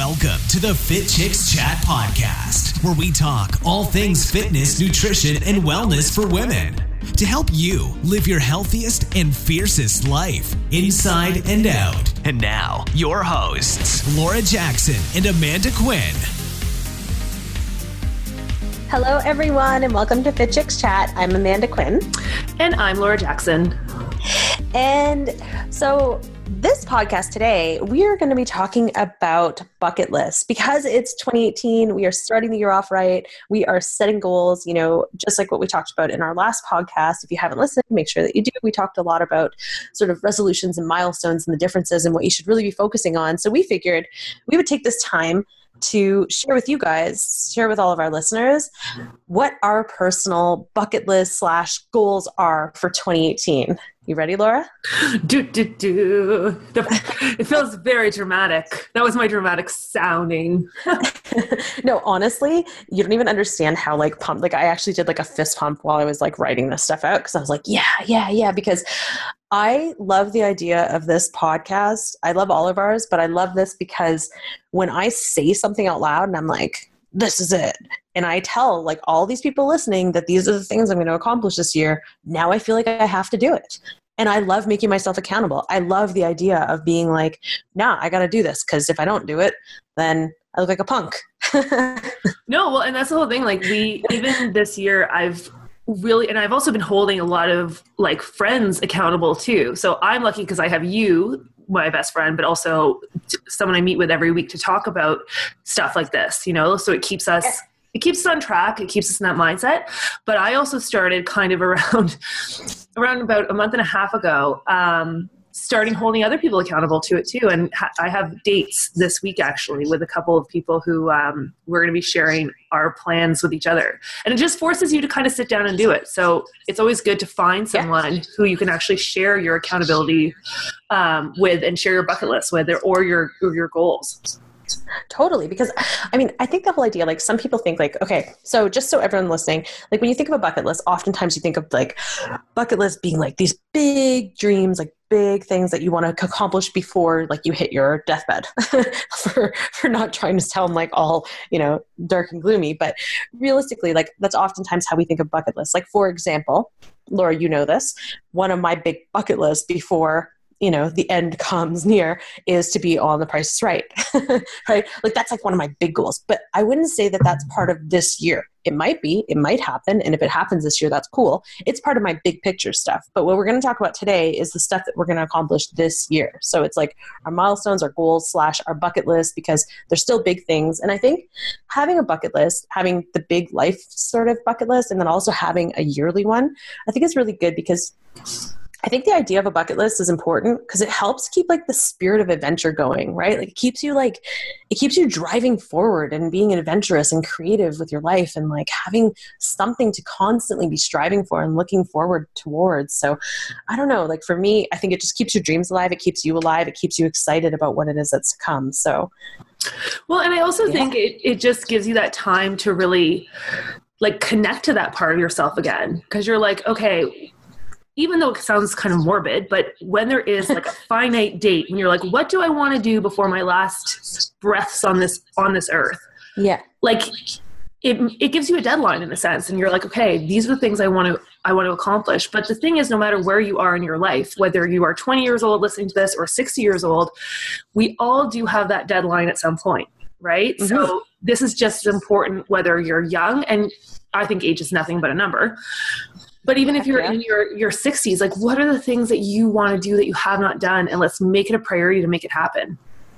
Welcome to the Fit Chicks Chat podcast, where we talk all things fitness, nutrition, and wellness for women to help you live your healthiest and fiercest life inside and out. And now, your hosts, Laura Jackson and Amanda Quinn. Hello, everyone, and welcome to Fit Chicks Chat. I'm Amanda Quinn. And I'm Laura Jackson. And so this podcast today, we are going to be talking about bucket lists because it's 2018. We are starting the year off right. We are setting goals, just like what we talked about in our last podcast. If you haven't listened, make sure that you do. We talked a lot about sort of resolutions and milestones and the differences and what you should really be focusing on. So we figured we would take this time to share with you guys, share with all of our listeners, what our personal bucket list / goals are for 2018. You ready, Laura? It feels very dramatic. That was my dramatic sounding. No, honestly, you don't even understand how pumped. I actually did a fist pump while I was writing this stuff out because I was like, yeah, because I love the idea of this podcast. I love all of ours, but I love this because when I say something out loud and I'm like, this is it. And I tell all these people listening that these are the things I'm going to accomplish this year. Now I feel like I have to do it. And I love making myself accountable. I love the idea of being like, nah, I got to do this. Because if I don't do it, then I look like a punk. No, well, and that's the whole thing. Even this year, I've also been holding a lot of friends accountable too. So I'm lucky because I have you, my best friend, but also someone I meet with every week to talk about stuff like this, so it keeps us, it keeps us on track. It keeps us in that mindset. But I also started kind of around about a month and a half ago, starting holding other people accountable to it too. And I have dates this week actually with a couple of people who we're going to be sharing our plans with each other. And it just forces you to kind of sit down and do it. So it's always good to find someone who you can actually share your accountability with and share your bucket list with or your goals. Totally. Because I think the whole idea, some people think okay, so just so everyone listening, when you think of a bucket list, oftentimes you think of bucket list being these big dreams, big things that you want to accomplish before you hit your deathbed for not trying to sound all, dark and gloomy. But realistically, that's oftentimes how we think of bucket lists. For example, Laura, you know this, one of my big bucket lists before the end comes near is to be on The Price is Right, right? That's one of my big goals, but I wouldn't say that that's part of this year. It might be, it might happen. And if it happens this year, that's cool. It's part of my big picture stuff. But what we're going to talk about today is the stuff that we're going to accomplish this year. So it's our milestones, our goals / our bucket list, because they're still big things. And I think having a bucket list, having the big life sort of bucket list, and then also having a yearly one, I think is really good because I think the idea of a bucket list is important because it helps keep the spirit of adventure going, right? It keeps you driving forward and being adventurous and creative with your life and having something to constantly be striving for and looking forward towards. So I don't know, for me, I think it just keeps your dreams alive. It keeps you alive. It keeps you excited about what it is that's to come. So, well, and I also think it just gives you that time to really connect to that part of yourself again. Because you're okay, even though it sounds kind of morbid, but when there is a finite date, when you're what do I want to do before my last breaths on this earth? Yeah. It gives you a deadline in a sense. And you're okay, these are the things I want to accomplish. But the thing is, no matter where you are in your life, whether you are 20 years old listening to this or 60 years old, we all do have that deadline at some point, right? Mm-hmm. So this is just as important whether you're young, and I think age is nothing but a number. But even if you're in your 60s, what are the things that you want to do that you have not done? And let's make it a priority to make it happen.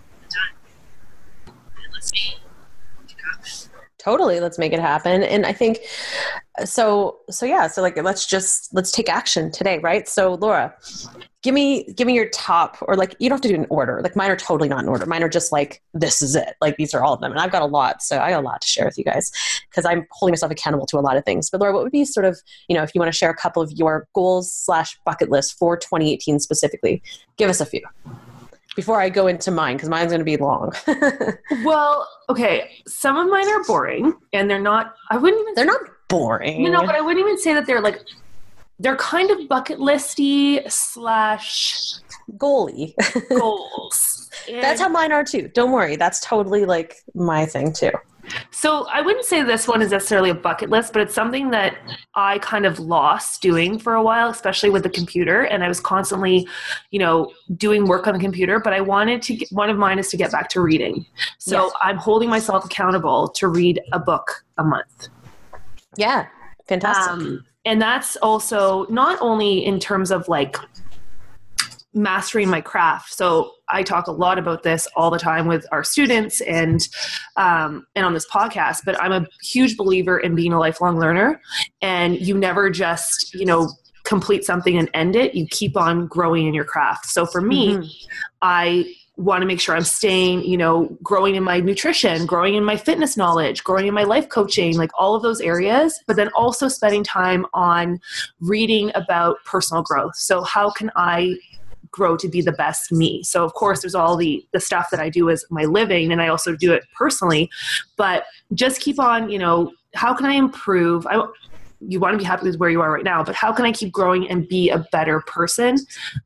Totally. Let's make it happen. And I think, let's take action today, right? So Laura, give me your top, or you don't have to do it in order. Mine are totally not in order. Mine are just this is it. These are all of them. And I've got a lot. So I got a lot to share with you guys because I'm holding myself accountable to a lot of things. But Laura, what would be sort of, if you want to share a couple of your goals / bucket list for 2018 specifically, give us a few before I go into mine, because mine's going to be long. Well, okay. Some of mine are boring and they're not boring. But I wouldn't even say that they're kind of bucket listy / goalie. Goals. That's how mine are too. Don't worry. That's totally like my thing too. So I wouldn't say this one is necessarily a bucket list, but it's something that I kind of lost doing for a while, especially with the computer. And I was constantly, doing work on the computer, but I wanted to one of mine is to get back to reading. So yes. I'm holding myself accountable to read a book a month. Yeah. Fantastic. And that's also not only in terms of like mastering my craft. So I talk a lot about this all the time with our students and on this podcast, but I'm a huge believer in being a lifelong learner, and you never just, complete something and end it. You keep on growing in your craft. So for me, I want to make sure I'm staying, growing in my nutrition, growing in my fitness knowledge, growing in my life coaching, like all of those areas, but then also spending time on reading about personal growth. So how can I grow to be the best me? So of course there's all the stuff that I do as my living, and I also do it personally, but just keep on, how can I improve? You want to be happy with where you are right now, but how can I keep growing and be a better person?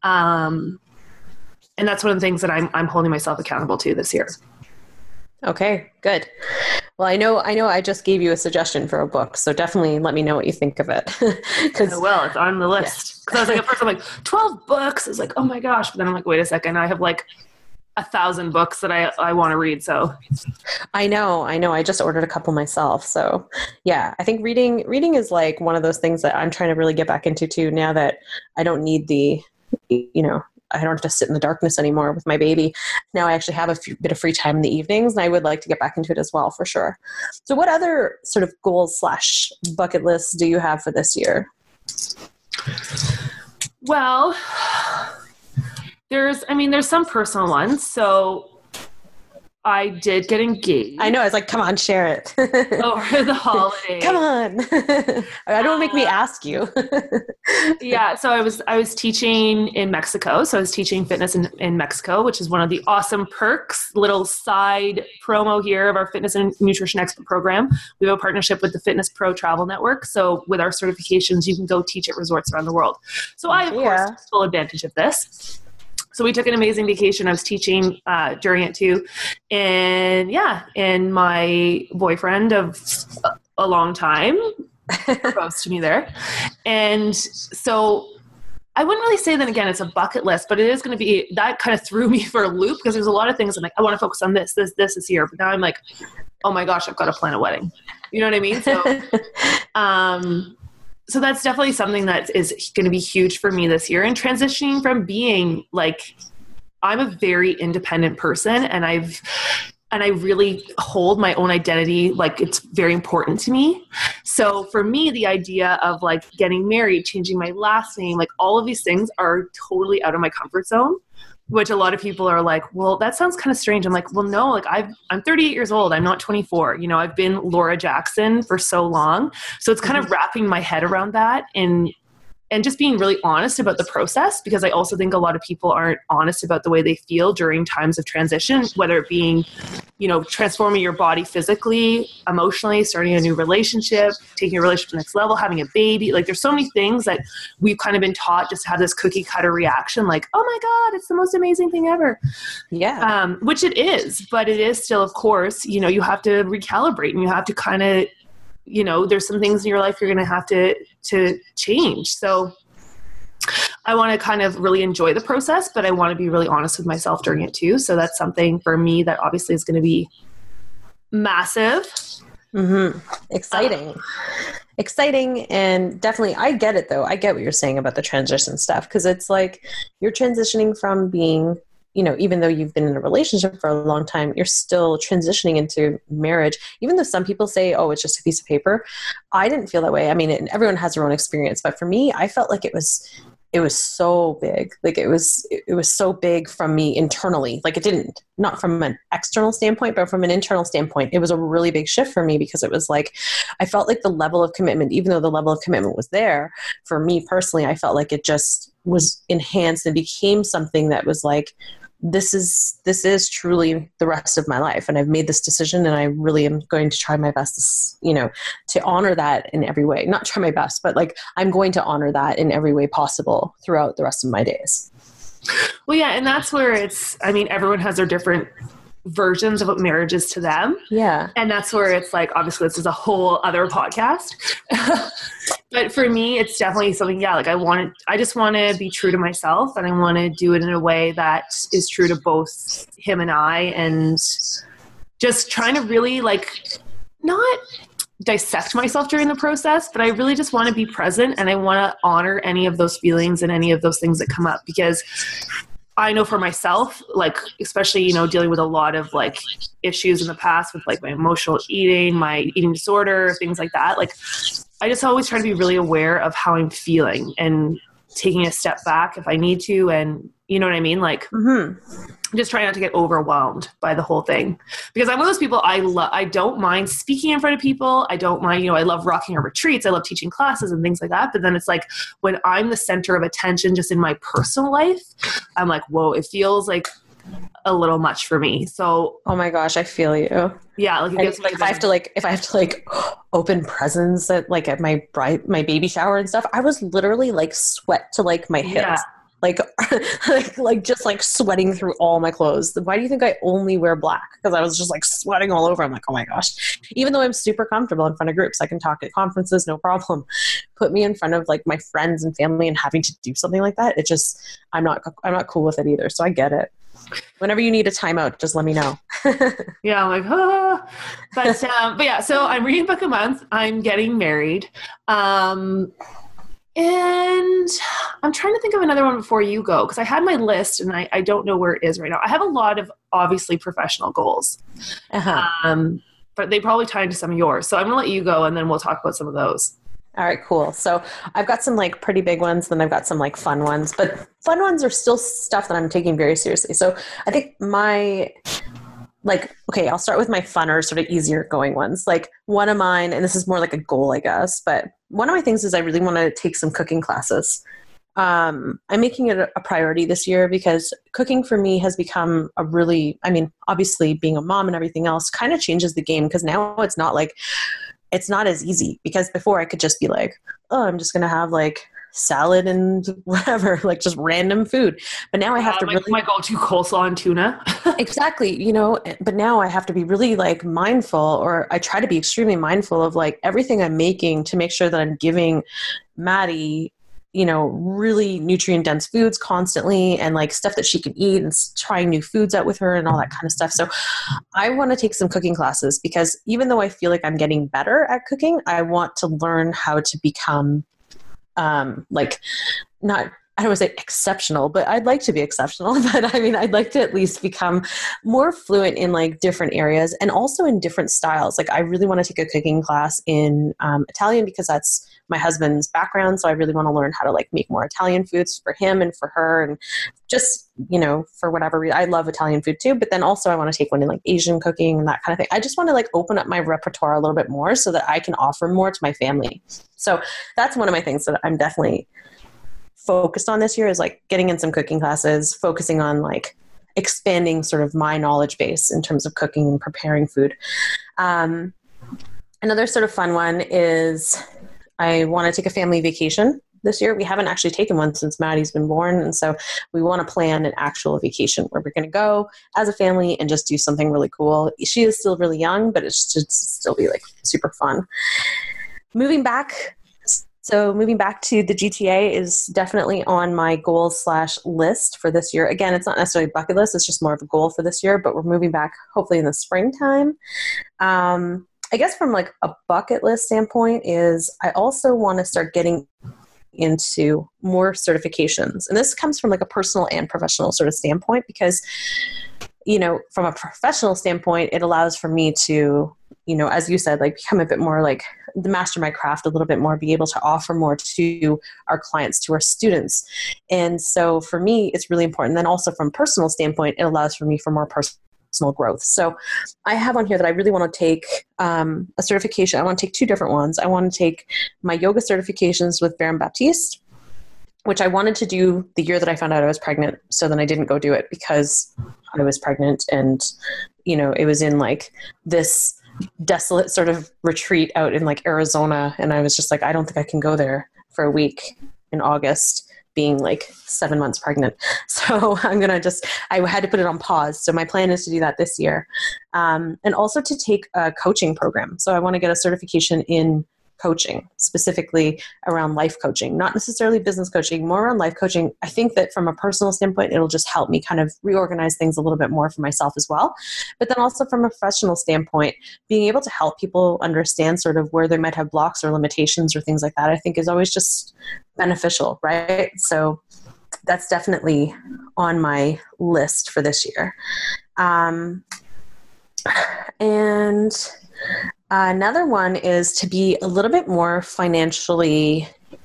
And that's one of the things that I'm holding myself accountable to this year. Okay, good. Well, I know I just gave you a suggestion for a book, so definitely let me know what you think of it. Well, it's on the list. Because I was like, at first I'm like, 12 books. I was like, oh my gosh. But then I'm like, wait a second. I have like 1,000 books that I want to read. So I know. I just ordered a couple myself. So yeah, I think reading is like one of those things that I'm trying to really get back into too, now that I don't need I don't have to sit in the darkness anymore with my baby. Now I actually have a bit of free time in the evenings, and I would like to get back into it as well, for sure. So what other sort of goals / bucket lists do you have for this year? Well, there's some personal ones. So I did get engaged. I know. I was like, come on, share it. Over the holidays. Come on. I don't make me ask you. Yeah. So I was teaching in Mexico. So I was teaching fitness in Mexico, which is one of the awesome perks, little side promo here of our fitness and nutrition expert program. We have a partnership with the Fitness Pro Travel Network. So with our certifications, you can go teach at resorts around the world. So I, of course, took full advantage of this. So we took an amazing vacation. I was teaching during it too. And my boyfriend of a long time proposed to me there. And so I wouldn't really say that, again, it's a bucket list, but it is going to be, that kind of threw me for a loop, because there's a lot of things I'm like, I want to focus on this year. But now I'm like, oh my gosh, I've got to plan a wedding. You know what I mean? So, so that's definitely something that is going to be huge for me this year, and transitioning from being like, I'm a very independent person, and I really hold my own identity. Like, it's very important to me. So for me, the idea of like getting married, changing my last name, like all of these things are totally out of my comfort zone, which a lot of people are like, well, that sounds kind of strange. I'm like, well, no, like I'm 38 years old. I'm not 24. I've been Laura Jackson for so long. So it's kind of wrapping my head around that and just being really honest about the process, because I also think a lot of people aren't honest about the way they feel during times of transition, whether it being, transforming your body physically, emotionally, starting a new relationship, taking your relationship to the next level, having a baby. Like, there's so many things that we've kind of been taught just to have this cookie cutter reaction, like, oh my God, it's the most amazing thing ever. Yeah. Which it is, but it is still, of course, you have to recalibrate, and you have to kind of, there's some things in your life you're going to have to change. So I want to kind of really enjoy the process, but I want to be really honest with myself during it too. So that's something for me that obviously is going to be massive. Mm-hmm. Exciting. And definitely, I get it though. I get what you're saying about the transition stuff, because it's like you're transitioning from being, even though you've been in a relationship for a long time, you're still transitioning into marriage. Even though some people say, oh, it's just a piece of paper. I didn't feel that way. I mean, everyone has their own experience, but for me, I felt like it was so big. Like it was so big from me internally. Like not from an external standpoint, but from an internal standpoint, it was a really big shift for me, because it was like, I felt like the level of commitment, even though the level of commitment was there for me personally, I felt like it just was enhanced and became something that was like, this is truly the rest of my life. And I've made this decision, and I really am going to try my best, to honor that in every way. Not try my best, but like, I'm going to honor that in every way possible throughout the rest of my days. Well, yeah. And that's where everyone has their different versions of what marriage is to them. Yeah. And that's where it's like, obviously this is a whole other podcast. But for me, it's definitely something, like I just want to be true to myself, and I want to do it in a way that is true to both him and I, and just trying to really not dissect myself during the process, but I really just want to be present, and I want to honor any of those feelings and any of those things that come up, because I know for myself, especially, dealing with a lot of issues in the past with my emotional eating, my eating disorder, things like that. I just always try to be really aware of how I'm feeling and taking a step back if I need to. And you know what I mean? Just try not to get overwhelmed by the whole thing, because I'm one of those people, I don't mind speaking in front of people. I don't mind, I love rocking our retreats. I love teaching classes and things like that. But then it's when I'm the center of attention just in my personal life, I'm like, whoa, it feels like a little much for me. So, oh my gosh, I feel you. Yeah. If I have to open presents at my baby shower and stuff, I was literally sweat to my hips. Yeah. Just sweating through all my clothes. Why do you think I only wear black? Because I was just sweating all over. I'm like, oh my gosh. Even though I'm super comfortable in front of groups, I can talk at conferences, no problem. Put me in front of my friends and family and having to do something like that, I'm not cool with it either. So I get it. Whenever you need a timeout, just let me know. Yeah, I'm like, but yeah. So I'm reading book a month. I'm getting married. And I'm trying to think of another one before you go, because I had my list and I don't know where it is right now. I have a lot of obviously professional goals, but they probably tie into some of yours. So I'm going to let you go, and then we'll talk about some of those. All right, cool. So I've got some pretty big ones, then I've got some fun ones, but fun ones are still stuff that I'm taking very seriously. So I think okay, I'll start with my funner, sort of easier going ones. One of mine, and this is more a goal, I guess, but one of my things is I really want to take some cooking classes. I'm making it a priority this year, because cooking for me has become obviously being a mom and everything else kind of changes the game, because now it's not as easy, because before I could just be oh, I'm just going to have salad and whatever, just random food. But now I have to my go-to coleslaw and tuna. Exactly. But now I have to be really mindful, or I try to be extremely mindful of everything I'm making, to make sure that I'm giving Maddie, really nutrient dense foods constantly, and stuff that she can eat, and trying new foods out with her and all that kind of stuff. So I want to take some cooking classes, because even though I feel I'm getting better at cooking, I want to learn how to become not, I don't want to say exceptional, but I'd like to be exceptional. But I'd like to at least become more fluent in different areas, and also in different styles. I really want to take a cooking class in Italian, because that's my husband's background. So I really want to learn how to make more Italian foods for him and for her, and just, for whatever reason. I love Italian food too, but then also I want to take one in Asian cooking and that kind of thing. I just want to open up my repertoire a little bit more, so that I can offer more to my family. So that's one of my things that I'm definitely focused on this year, is getting in some cooking classes, focusing on expanding sort of my knowledge base in terms of cooking and preparing food. Another sort of fun one is I want to take a family vacation this year. We haven't actually taken one since Maddie's been born. And so we want to plan an actual vacation where we're going to go as a family and just do something really cool. She is still really young, but it should still be super fun. Moving back to the GTA is definitely on my goals / list for this year. Again, it's not necessarily a bucket list. It's just more of a goal for this year, but we're moving back hopefully in the springtime. I guess from a bucket list standpoint is I also want to start getting into more certifications. And this comes from a personal and professional sort of standpoint, because, from a professional standpoint, it allows for me to, as you said, become a bit more the master my craft a little bit more, be able to offer more to our clients, to our students. And so for me, it's really important. Then also from a personal standpoint, it allows for me for more personal growth. So I have on here that I really want to take a certification. I want to take 2 different ones. I want to take my yoga certifications with Baron Baptiste, which I wanted to do the year that I found out I was pregnant. So then I didn't go do it because I was pregnant, and, it was in this desolate sort of retreat out in Arizona. And I was just I don't think I can go there for a week in August being like 7 months pregnant. So I had to put it on pause. So my plan is to do that this year. And also to take a coaching program. So I want to get a certification in coaching, specifically around life coaching, not necessarily business coaching, more around life coaching. I think that from a personal standpoint, it'll just help me kind of reorganize things a little bit more for myself as well. But then also from a professional standpoint, being able to help people understand sort of where they might have blocks or limitations or things like that, I think is always just beneficial, right? So that's definitely on my list for this year. And another one is to be a little bit more financially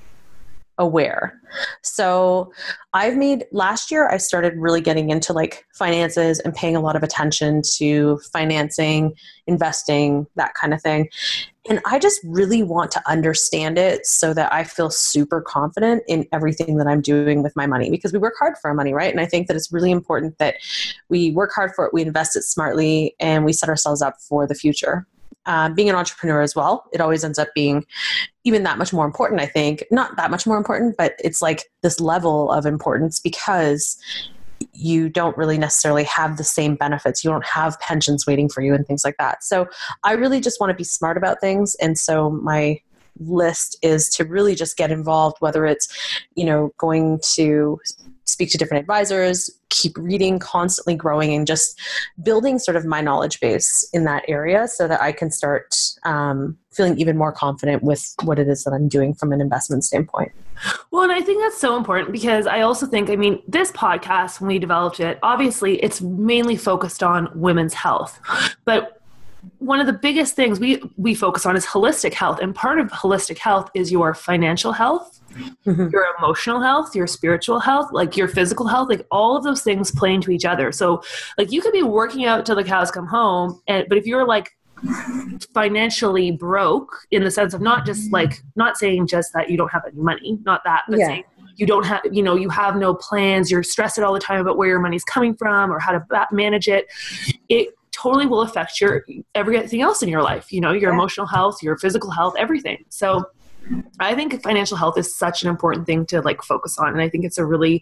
aware. So last year I started really getting into like finances and paying a lot of attention to financing, investing, that kind of thing. And I just really want to understand it so that I feel super confident in everything that I'm doing with my money, because we work hard for our money, right? And I think that it's really important that we work hard for it, we invest it smartly, and we set ourselves up for the future. Being an entrepreneur as well, it always ends up being even that much more important, I think. Not that much more important, but it's like this level of importance because you don't really necessarily have the same benefits. You don't have pensions waiting for you and things like that. So I really just want to be smart about things. And so my list is to really just get involved, whether it's, going to speak to different advisors, keep reading, constantly growing, and just building sort of my knowledge base in that area so that I can start feeling even more confident with what it is that I'm doing from an investment standpoint. Well, and I think that's so important because I also think, this podcast, when we developed it, obviously it's mainly focused on women's health, but one of the biggest things we focus on is holistic health. And part of holistic health is your financial health, mm-hmm. your emotional health, your spiritual health, like your physical health, like all of those things play into each other. So like you could be working out till the cows come home, but if you're like financially broke in the sense of not saying just that you don't have any money, not that, but saying you don't have, you have no plans, you're stressed all the time about where your money's coming from or how to manage it. It totally will affect everything else in your life, your emotional health, your physical health, everything. So I think financial health is such an important thing to like focus on. And I think it's a really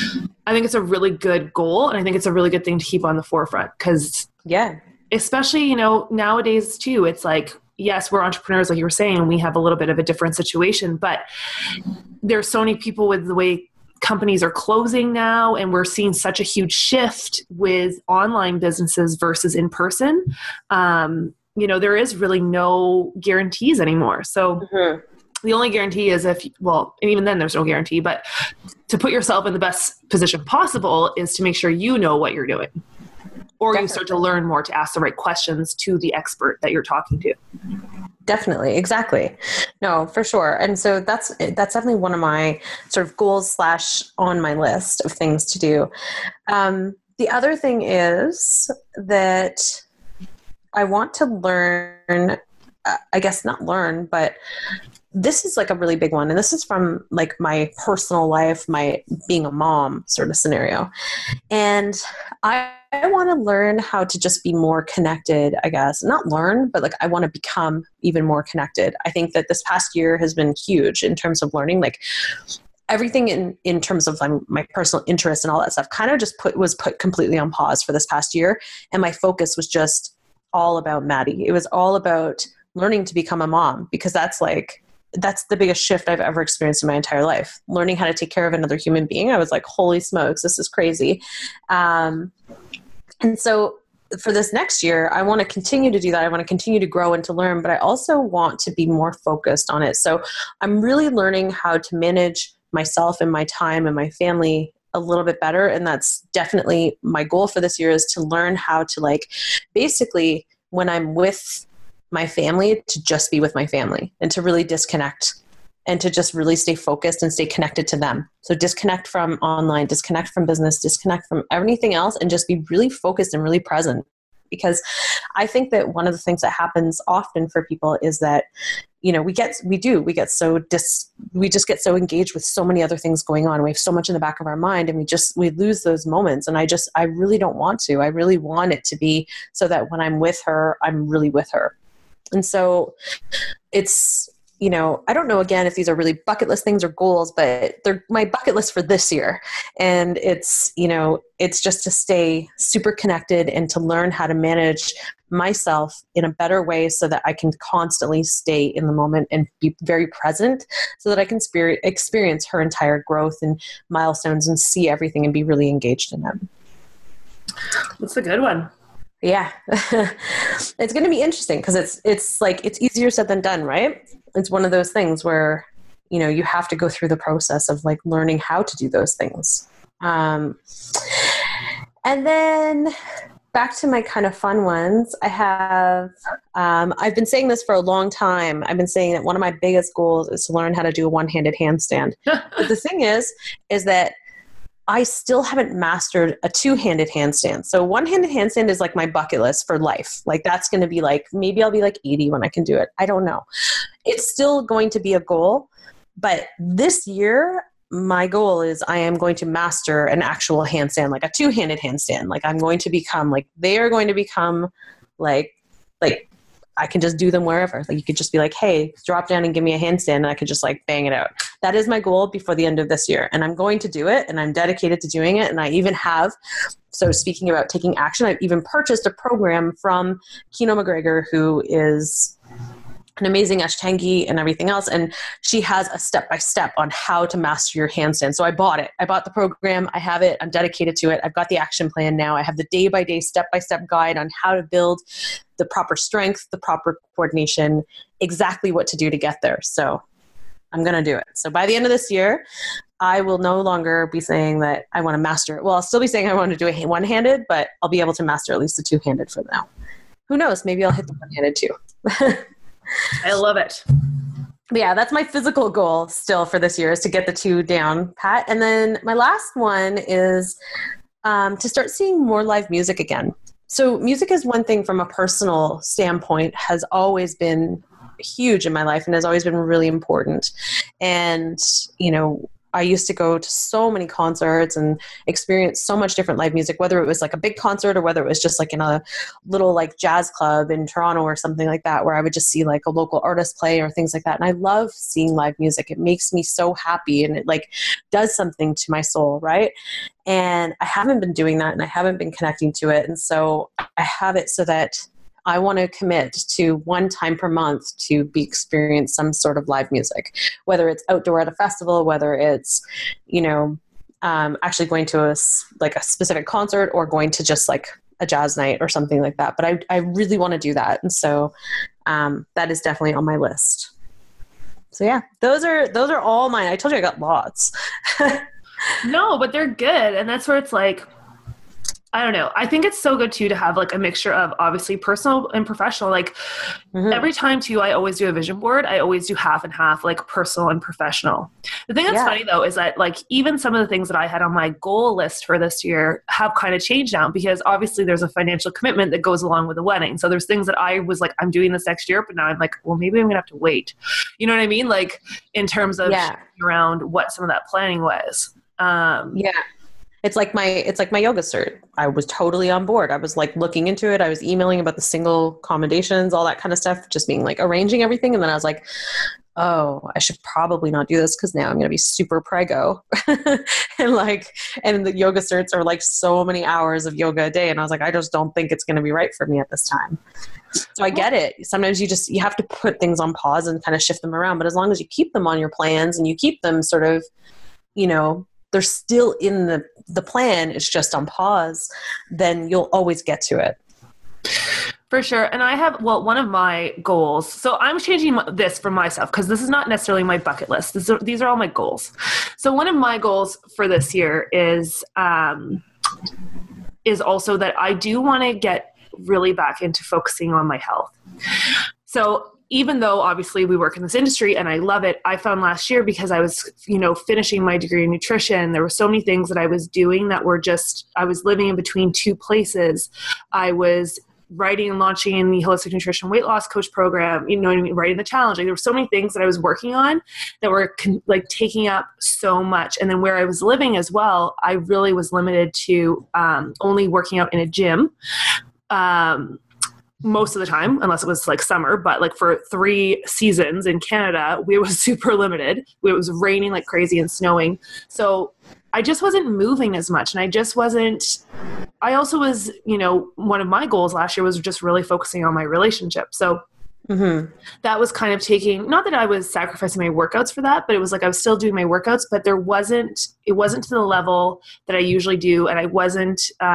good goal. And I think it's a really good thing to keep on the forefront because especially, nowadays too, it's like, yes, we're entrepreneurs, like you were saying, and we have a little bit of a different situation, but there's so many people with the way companies are closing now, and we're seeing such a huge shift with online businesses versus in person. There is really no guarantees anymore. So the only guarantee is and even then there's no guarantee, but to put yourself in the best position possible is to make sure you know what you're doing. Or you start to learn more to ask the right questions to the expert that you're talking to. Definitely. Exactly. No, for sure. And so that's definitely one of my sort of goals / on my list of things to do. The other thing is that I want to learn, but this is like a really big one. And this is from like my personal life, my being a mom sort of scenario. And I want to learn how to just be more connected, I guess. Not learn, but like I want to become even more connected. I think that this past year has been huge in terms of learning, like everything in terms of my personal interests and all that stuff kind of just was put completely on pause for this past year. And my focus was just all about Maddie. It was all about learning to become a mom because that's the biggest shift I've ever experienced in my entire life. Learning how to take care of another human being. I was like, holy smokes, this is crazy. And so for this next year, I want to continue to do that. I want to continue to grow and to learn, but I also want to be more focused on it. So I'm really learning how to manage myself and my time and my family a little bit better. And that's definitely my goal for this year is to learn how to basically when I'm with my family, to just be with my family and to really disconnect and to just really stay focused and stay connected to them. So disconnect from online, disconnect from business, disconnect from everything else and just be really focused and really present. Because I think that one of the things that happens often for people is that, we just get so engaged with so many other things going on. We have so much in the back of our mind and we lose those moments. And I really don't want to. I really want it to be so that when I'm with her, I'm really with her. And so it's, I don't know again if these are really bucket list things or goals, but they're my bucket list for this year. And it's just to stay super connected and to learn how to manage myself in a better way so that I can constantly stay in the moment and be very present so that I can experience her entire growth and milestones and see everything and be really engaged in them. That's a good one. Yeah. It's going to be interesting because it's easier said than done, right? It's one of those things where, you have to go through the process of like learning how to do those things. And then back to my kind of fun ones, I have, I've been saying this for a long time. I've been saying that one of my biggest goals is to learn how to do a one-handed handstand. But the thing is that I still haven't mastered a two-handed handstand. So one-handed handstand is like my bucket list for life. Like that's going to be like, maybe I'll be like 80 when I can do it. I don't know. It's still going to be a goal. But this year, my goal is I am going to master an actual handstand, like a two-handed handstand. Like I'm going to become like, they are going to become like I can just do them wherever. Like you could just be like, hey, drop down and give me a handstand and I could just like bang it out. That is my goal before the end of this year. And I'm going to do it and I'm dedicated to doing it. And I even have, so speaking about taking action, I've even purchased a program from Kino McGregor, who is an amazing Ashtangi and everything else. And she has a step-by-step on how to master your handstand. So I bought it. I bought the program. I have it. I'm dedicated to it. I've got the action plan now. I have the day-by-day, step-by-step guide on how to build the proper strength, the proper coordination, exactly what to do to get there. So I'm going to do it. So by the end of this year, I will no longer be saying that I want to master it. Well, I'll still be saying I want to do a one-handed, but I'll be able to master at least the two-handed for now. Who knows? Maybe I'll hit the one-handed too. I love it. But yeah, that's my physical goal still for this year is to get the two down pat. And then my last one is to start seeing more live music again. So music is one thing from a personal standpoint has always been huge in my life and has always been really important. And, I used to go to so many concerts and experience so much different live music, whether it was like a big concert or whether it was just like in a little like jazz club in Toronto or something like that, where I would just see like a local artist play or things like that. And I love seeing live music. It makes me so happy and it like does something to my soul, right? And I haven't been doing that and I haven't been connecting to it. And so I have it so that I want to commit to one time per month to experience some sort of live music, whether it's outdoor at a festival, whether it's, actually going to a specific concert or going to just like a jazz night or something like that. But I really want to do that. And so that is definitely on my list. So yeah, those are all mine. I told you I got lots. No, but they're good. And that's where it's like, I don't know. I think it's so good too to have like a mixture of obviously personal and professional. Like every time too, I always do a vision board. I always do half and half, like personal and professional. The thing that's funny though is that like even some of the things that I had on my goal list for this year have kind of changed now because obviously there's a financial commitment that goes along with the wedding. So there's things that I was like, I'm doing this next year, but now I'm like, well, maybe I'm gonna have to wait. You know what I mean? Like in terms of around what some of that planning was. It's like my yoga cert. I was totally on board. I was like looking into it. I was emailing about the single commendations, all that kind of stuff, just being like arranging everything. And then I was like, oh, I should probably not do this because now I'm going to be super prego. and the yoga certs are like so many hours of yoga a day. And I was like, I just don't think it's going to be right for me at this time. So I get it. Sometimes you have to put things on pause and kind of shift them around. But as long as you keep them on your plans and you keep them sort of, they're still in the plan, it's just on pause, then you'll always get to it. For sure. And I have, one of my goals, so I'm changing this for myself because this is not necessarily my bucket list. These are all my goals. So one of my goals for this year is also that I do want to get really back into focusing on my health. So even though obviously we work in this industry and I love it, I found last year because I was, finishing my degree in nutrition, there were so many things that I was doing that were I was living in between two places. I was writing and launching the Holistic Nutrition Weight Loss Coach program, writing the challenge. Like, there were so many things that I was working on that were taking up so much. And then where I was living as well, I really was limited to only working out in a gym. most of the time, unless it was like summer, but like for 3 seasons in Canada, we was super limited. It was raining like crazy and snowing. So I just wasn't moving as much. And I also was, one of my goals last year was just really focusing on my relationship. So that was kind of not that I was sacrificing my workouts for that, but it was like I was still doing my workouts, but it wasn't to the level that I usually do. And I wasn't,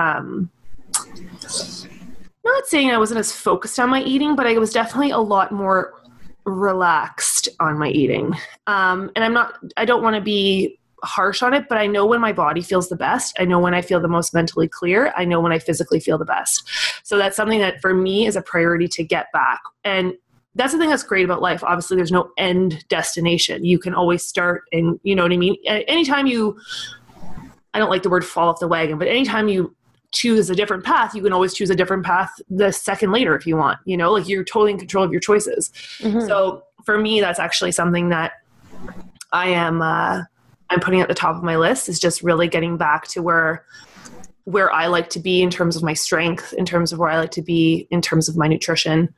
not saying I wasn't as focused on my eating, but I was definitely a lot more relaxed on my eating. And I don't want to be harsh on it, but I know when my body feels the best. I know when I feel the most mentally clear. I know when I physically feel the best. So that's something that for me is a priority to get back. And that's the thing that's great about life. Obviously, there's no end destination. You can always start, and you know what I mean? Anytime I don't like the word fall off the wagon, but anytime you choose a different path, you can always choose a different path the second later if you want, like you're totally in control of your choices. So for me, that's actually something that I'm putting at the top of my list, is just really getting back to where I like to be in terms of my strength, in terms of where I like to be in terms of my nutrition.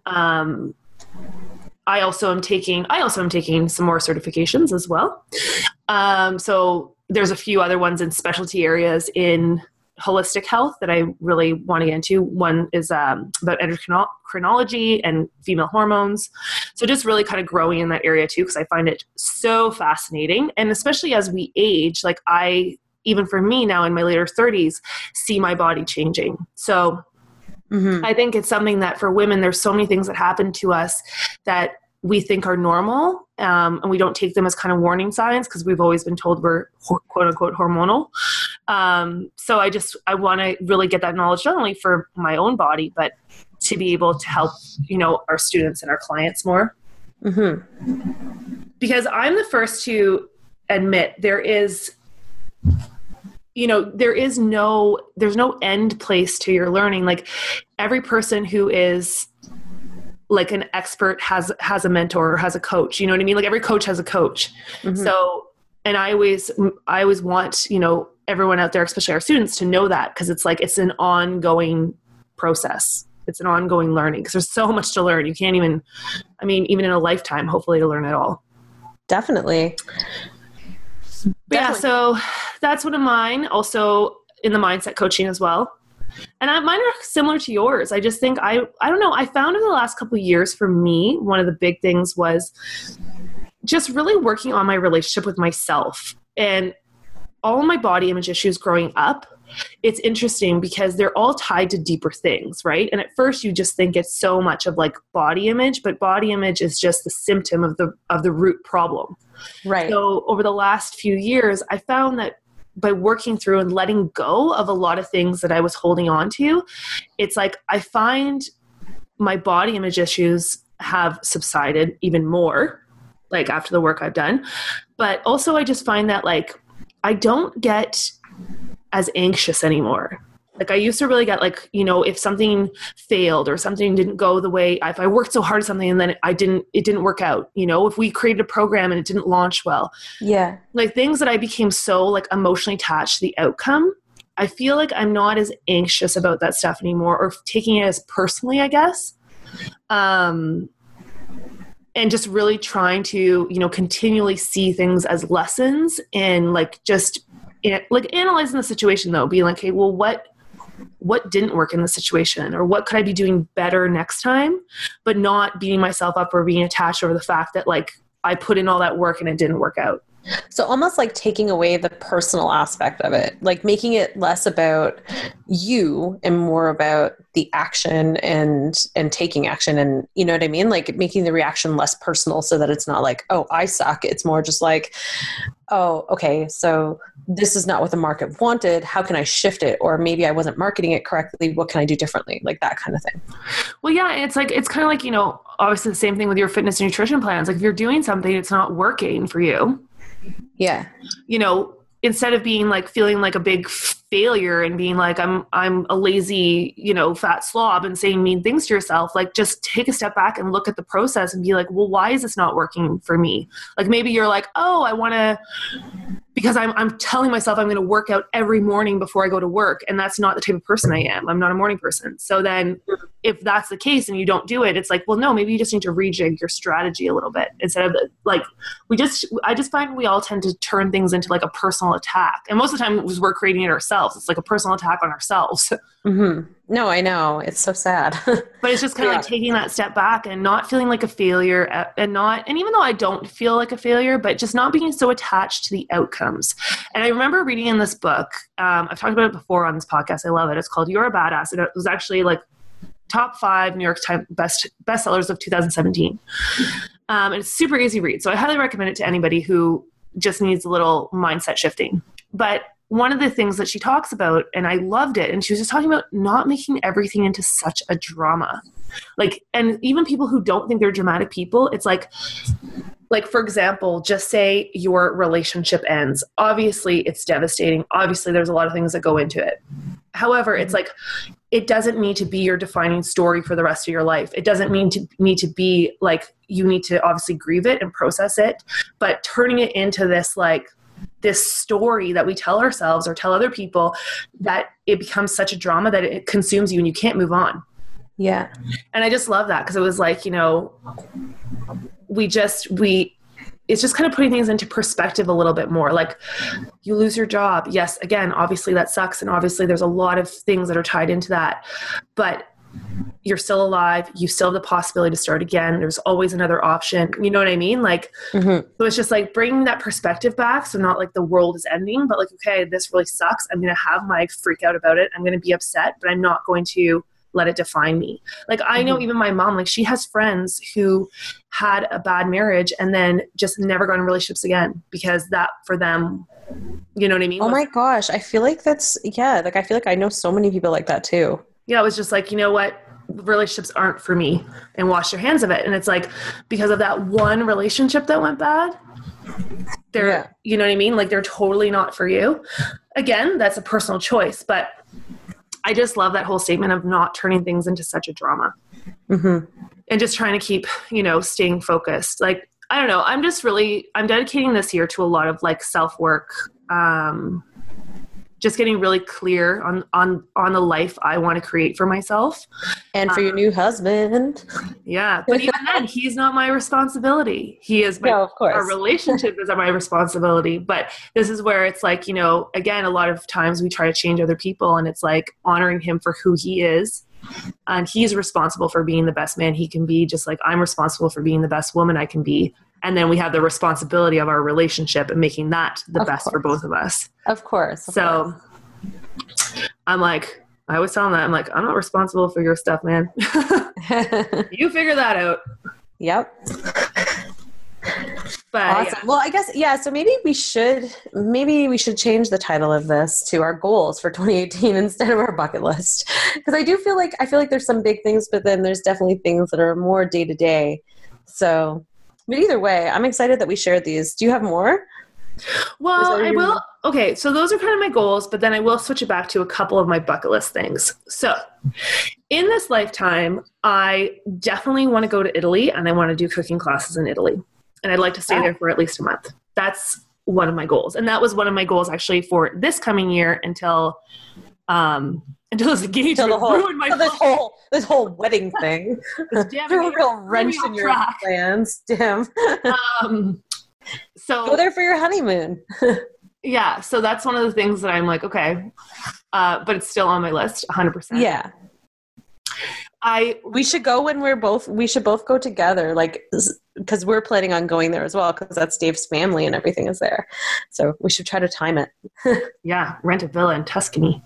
I also am taking some more certifications as well. So there's a few other ones in specialty areas in holistic health that I really want to get into. One is about endocrinology and female hormones. So just really kind of growing in that area too, because I find it so fascinating. And especially as we age, like even for me now in my later 30s, see my body changing. So I think it's something that for women, there's so many things that happen to us that we think are normal, and we don't take them as kind of warning signs because we've always been told we're quote unquote hormonal. So I want to really get that knowledge, not only for my own body, but to be able to help, our students and our clients more. Because I'm the first to admit there's no end place to your learning. Like every person who is like an expert has a mentor or has a coach, you know what I mean? Like every coach has a coach. So, and I always want, everyone out there, especially our students, to know that, because it's like, it's an ongoing process. It's an ongoing learning because there's so much to learn. You can't even in a lifetime, hopefully, to learn it all. Definitely. Yeah. So that's one of mine. Also in the mindset coaching as well. And mine are similar to yours. I just think, I don't know, I found in the last couple of years for me, one of the big things was just really working on my relationship with myself. And all of my body image issues growing up, it's interesting because they're all tied to deeper things, right? And at first you just think it's so much of like body image, but body image is just the symptom of the root problem. Right. So over the last few years, I found that by working through and letting go of a lot of things that I was holding on to, it's like I find my body image issues have subsided even more, like after the work I've done. But also I just find that like I don't get as anxious anymore. Like I used to really get like, if something failed or something didn't go the way, if I worked so hard at something and then it didn't work out, if we created a program and it didn't launch well. Yeah. Like things that I became so like emotionally attached to the outcome, I feel like I'm not as anxious about that stuff anymore, or taking it as personally, I guess. And just really trying to, continually see things as lessons and like just like analyzing the situation though, being like, hey, well, what didn't work in the situation, or what could I be doing better next time, but not beating myself up or being attached over the fact that like I put in all that work and it didn't work out. So almost like taking away the personal aspect of it, like making it less about you and more about the action and taking action. And you know what I mean? Like making the reaction less personal so that it's not like, oh, I suck. It's more just like, oh, okay, so this is not what the market wanted. How can I shift it? Or maybe I wasn't marketing it correctly. What can I do differently? Like that kind of thing. Well, yeah, it's kind of like, obviously the same thing with your fitness and nutrition plans. Like if you're doing something, it's not working for you. Yeah. Instead of being like feeling like a big failure and being like, I'm a lazy, fat slob and saying mean things to yourself. Like, just take a step back and look at the process and be like, well, why is this not working for me? Like, maybe you're like, oh, I want to, because I'm telling myself I'm going to work out every morning before I go to work. And that's not the type of person I am. I'm not a morning person. So then if that's the case and you don't do it, it's like, well, no, maybe you just need to rejig your strategy a little bit instead of like, I just find we all tend to turn things into like a personal attack. And most of the time we're creating it ourselves. It's like a personal attack on ourselves. Mm-hmm. No, I know. It's so sad. But it's just kind of like taking that step back and not feeling like a failure and even though I don't feel like a failure, but just not being so attached to the outcomes. And I remember reading in this book, I've talked about it before on this podcast. I love it. It's called You're a Badass. And it was actually like top 5 New York Times bestsellers of 2017. And it's super easy read. So I highly recommend it to anybody who just needs a little mindset shifting. But one of the things that she talks about, and I loved it, and she was just talking about not making everything into such a drama. Like, and even people who don't think they're dramatic people, it's like, for example, just say your relationship ends. Obviously, it's devastating. Obviously, there's a lot of things that go into it. However, it's like, it doesn't need to be your defining story for the rest of your life. It doesn't need to be like, you need to obviously grieve it and process it, but turning it into this story that we tell ourselves or tell other people, that it becomes such a drama that it consumes you and you can't move on. Yeah. And I just love that, because it was like, it's just kind of putting things into perspective a little bit more. Like, you lose your job. Yes. Again, obviously that sucks. And obviously there's a lot of things that are tied into that, but you're still alive. You still have the possibility to start again. There's always another option. You know what I mean? Like, So it's just like bringing that perspective back. So not like the world is ending, but like, okay, this really sucks. I'm going to have my freak out about it. I'm going to be upset, but I'm not going to let it define me. Like, I know even my mom, like, she has friends who had a bad marriage and then just never got in relationships again, because that for them, you know what I mean? Oh my gosh. I feel like I feel like I know so many people like that too. Yeah. It was just like, you know what? Relationships aren't for me, and wash your hands of it. And it's like, because of that one relationship that went bad, you know what I mean? Like, they're totally not for you. Again, that's a personal choice, but I just love that whole statement of not turning things into such a drama, and just trying to keep, staying focused. Like, I don't know. I'm dedicating this year to a lot of like self-work, just getting really clear on the life I want to create for myself. And for your new husband. Yeah. But even then, he's not my responsibility. He is of course. Our relationship is my responsibility. But this is where it's like, again, a lot of times we try to change other people, and it's like honoring him for who he is. And he's responsible for being the best man he can be, just like I'm responsible for being the best woman I can be. And then we have the responsibility of our relationship and making that the best for both of us. Of course. So I'm like, I always tell him that, I'm like, I'm not responsible for your stuff, man. You figure that out. Yep. But awesome. Well, I guess, so maybe we should change the title of this to our goals for 2018 instead of our bucket list. Because I feel like there's some big things, but then there's definitely things that are more day to day. So, but either way, I'm excited that we shared these. Do you have more? Well, I will. Okay, so those are kind of my goals, but then I will switch it back to a couple of my bucket list things. So in this lifetime, I definitely want to go to Italy, and I want to do cooking classes in Italy. And I'd like to stay there for at least a month. That's one of my goals. And that was one of my goals actually for this coming year until this engagement ruined my this whole wedding thing. Threw a real wrench in your plans. Damn. So go there for your honeymoon. Yeah. So that's one of the things that I'm like, okay. But it's still on my list 100%. Yeah. We should go when we should both go together, like, because we're planning on going there as well, because that's Dave's family and everything is there. So we should try to time it. Yeah. Rent a villa in Tuscany.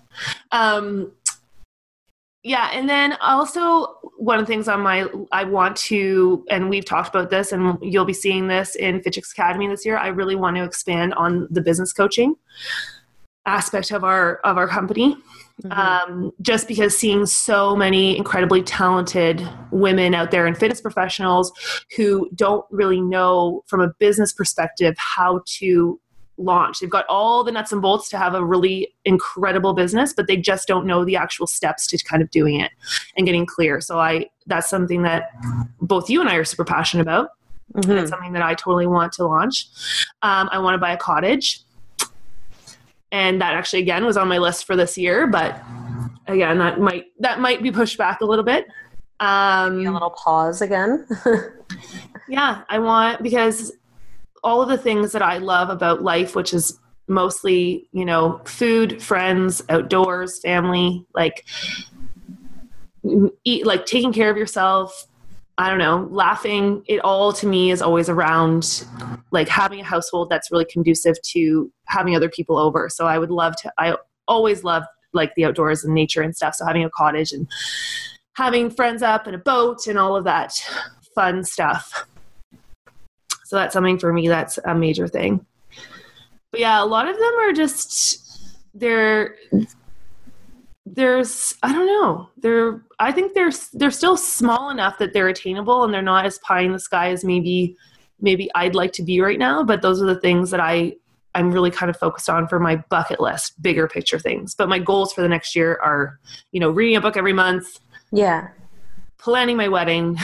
Yeah. And then also one of the things I want to, and we've talked about this, and you'll be seeing this in Fitchix Academy this year. I really want to expand on the business coaching aspect of our company. Just because seeing so many incredibly talented women out there and fitness professionals who don't really know from a business perspective how to launch. They've got all the nuts and bolts to have a really incredible business, but they just don't know the actual steps to kind of doing it and getting clear. So that's something that both you and I are super passionate about. Mm-hmm. It's something that I totally want to launch. I want to buy a cottage. And that actually, again, was on my list for this year, but again, that might be pushed back a little bit. A little pause again. Yeah, because all of the things that I love about life, which is mostly, food, friends, outdoors, family, like taking care of yourself, I don't know, laughing, it all to me is always around like having a household that's really conducive to having other people over. So I always loved like the outdoors and nature and stuff. So having a cottage and having friends up and a boat and all of that fun stuff. So that's something for me that's a major thing. But yeah, a lot of them are just, I don't know. I think they're still small enough that they're attainable and they're not as pie in the sky as maybe I'd like to be right now. But those are the things that I'm really kind of focused on for my bucket list, bigger picture things. But my goals for the next year are, reading a book every month. Yeah. Planning my wedding.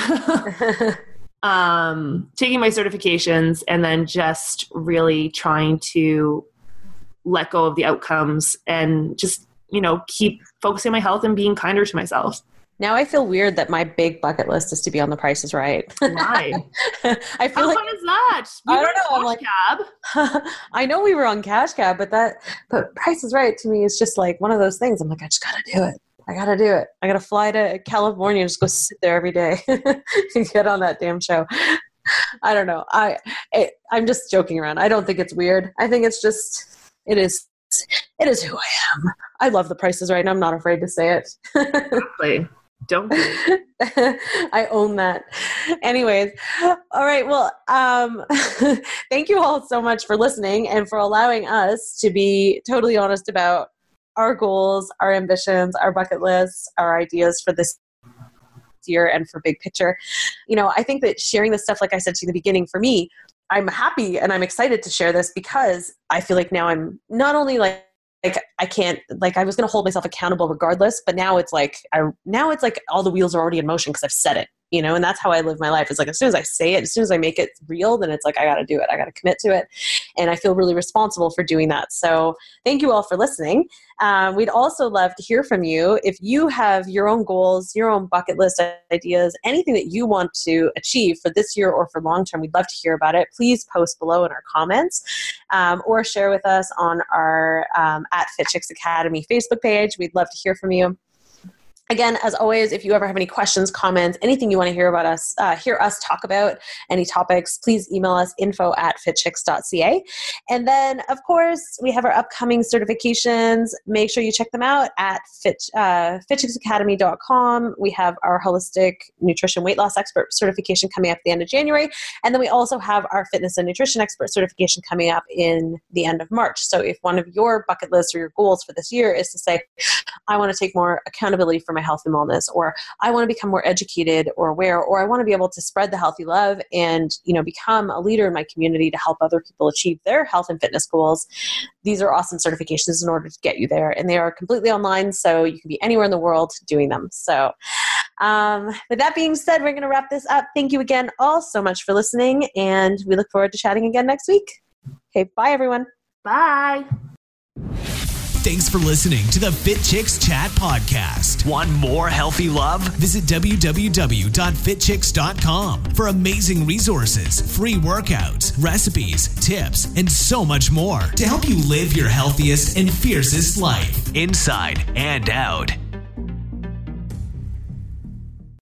Taking my certifications, and then just really trying to let go of the outcomes and just, keep focusing on my health and being kinder to myself. Now I feel weird that my big bucket list is to be on The Price is Right. Why? I feel How fun is that? I don't know. I'm like, Cab. I know we were on Cash Cab, but Price is Right to me is just like one of those things. I'm like, I just got to do it. I got to do it. I got to fly to California and just go sit there every day and get on that damn show. I don't know. I'm just joking around. I don't think it's weird. I think it's just, it is who I am. I love The Price is Right, and I'm not afraid to say it. Exactly. Don't be. I own that. Anyways, all right. Well, thank you all so much for listening and for allowing us to be totally honest about our goals, our ambitions, our bucket lists, our ideas for this year and for big picture. I think that sharing this stuff, like I said to you in the beginning, for me, I'm happy and I'm excited to share this because I feel like now I'm not only like I can't, like I was going to hold myself accountable regardless, but now it's like all the wheels are already in motion because I've said it, and that's how I live my life. It's like, as soon as I say it, as soon as I make it real, then it's like, I got to do it. I got to commit to it. And I feel really responsible for doing that. So thank you all for listening. We'd also love to hear from you. If you have your own goals, your own bucket list ideas, anything that you want to achieve for this year or for long term, we'd love to hear about it. Please post below in our comments or share with us on our at Fit Chicks Academy Facebook page. We'd love to hear from you. Again, as always, if you ever have any questions, comments, anything you want to hear about us, hear us talk about, any topics, please email us info@fitchicks.ca. And then, of course, we have our upcoming certifications. Make sure you check them out at fitchicksacademy.com. We have our holistic nutrition weight loss expert certification coming up at the end of January. And then we also have our fitness and nutrition expert certification coming up in the end of March. So if one of your bucket lists or your goals for this year is to say, I want to take more accountability for my health and wellness, or I want to become more educated or aware, or I want to be able to spread the healthy love and, become a leader in my community to help other people achieve their health and fitness goals. These are awesome certifications in order to get you there. And they are completely online, so you can be anywhere in the world doing them. So with that being said, we're going to wrap this up. Thank you again all so much for listening, and we look forward to chatting again next week. Okay, bye everyone. Bye. Thanks for listening to the Fit Chicks Chat podcast. Want more healthy love? Visit www.fitchicks.com for amazing resources, free workouts, recipes, tips, and so much more to help you live your healthiest and fiercest life, inside and out.